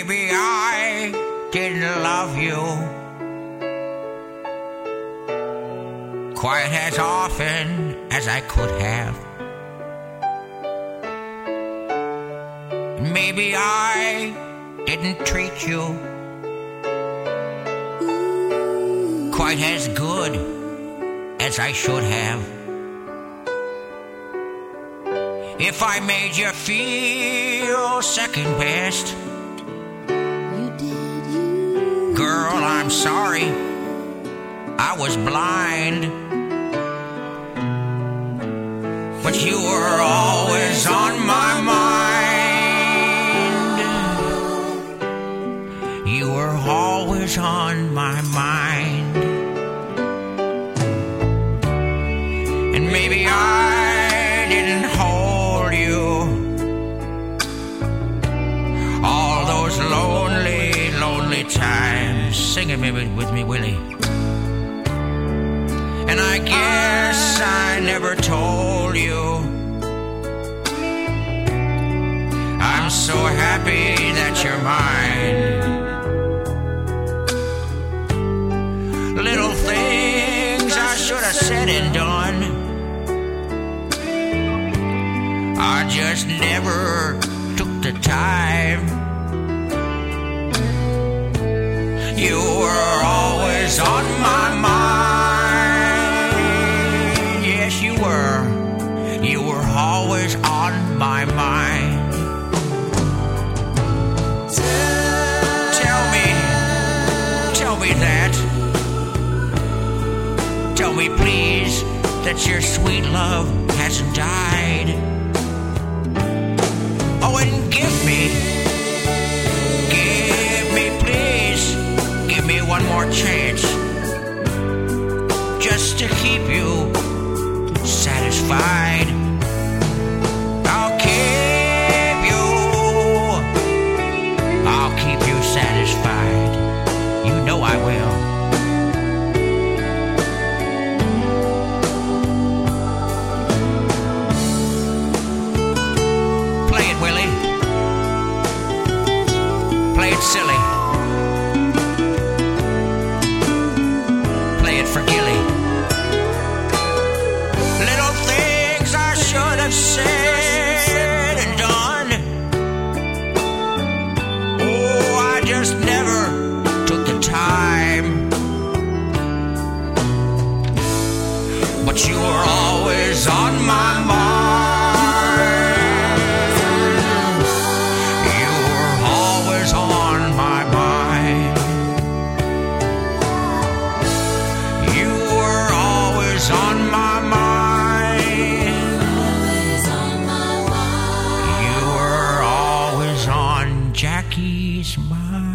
maybe I didn't love you quite as often as I could have. Maybe I didn't treat you quite as good as I should have. If I made you feel second best, girl, I'm sorry, I was blind. But you were always on my mind. You were always on my mind. And maybe I didn't hold you all those lonely, lonely times. Sing it with me, Willie. And I guess I never told you I'm so happy that you're mine. Little things I should have said and done, I just never took the time. You were always on my mind. Yes, you were. You were always on my mind. Tell me that. Tell me, please, that your sweet love hasn't died. Oh, and give me, please, give me one more chance, just to keep you satisfied. I'll keep you satisfied. You know I will. Play it, Willie. Play it silly. Play it for Gilly. Little things I should have said and done, oh, I just never took the time. But you were always on my mind. You were always on my mind. You were always on my mind. You were always on Jackie's mind.